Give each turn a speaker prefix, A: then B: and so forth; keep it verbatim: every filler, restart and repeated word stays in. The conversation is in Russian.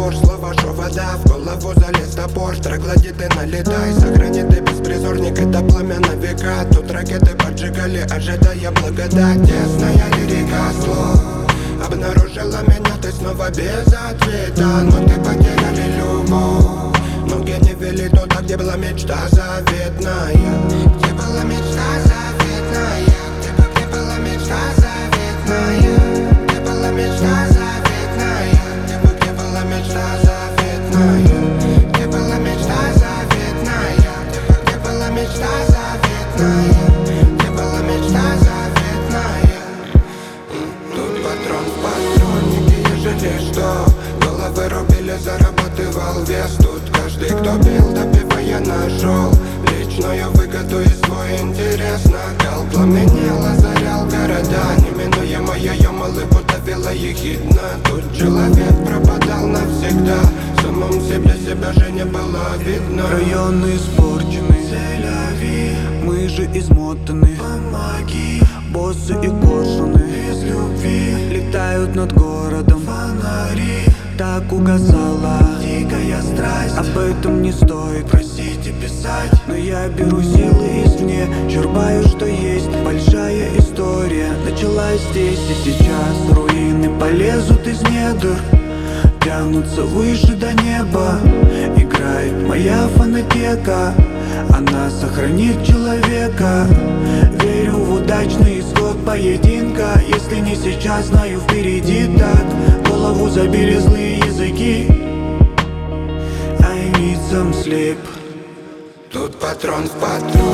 A: забор, слово, шо вода. В голову залез топор, троглодиты налетай. Сохрани ты беспризорник, это пламя на века. Тут ракеты поджигали, ожидая благодать. Тесная лирика слов обнаружила меня, ты снова без ответа. Но ты потеряли любовь. Ноги не вели туда, где была мечта заветная. Где была мечта заветная. Где, где была мечта заветная. Где была мечта заветная. Где, где была мечта заветная. Где была мечта заветная. Где, где была мечта заветная. Где была мечта заветная. Тут патрон в патроннике, ежели что. Головы рубили, зарабатывал вес. Тут каждый, кто бил, добивая, нашел личную выгоду и свой интерес. Накал пламенел, озарял города. Неминуемо ее улыбку давила ехидно. Тут человек пропадал навсегда. В самом себе себя же не было видно.
B: Районы испорчены, мы же измотаны.
A: Помоги.
B: Боссы и коршуны
A: Без любви
B: летают над городом.
A: Фонари.
B: Так угасала
A: Дикая страсть.
B: Об этом не стоит
A: Просить и писать.
B: Но я беру силы извне, черпаю, что есть. Большая история началась здесь и сейчас. Руины полезут из недр, тянутся выше до неба. Играет моя фонотека, она сохранит человека. Верю в удачный исход поединка. Если не сейчас, знаю, впереди так. Голову забили злые языки. I need some sleep.
A: Тут патрон в патрон.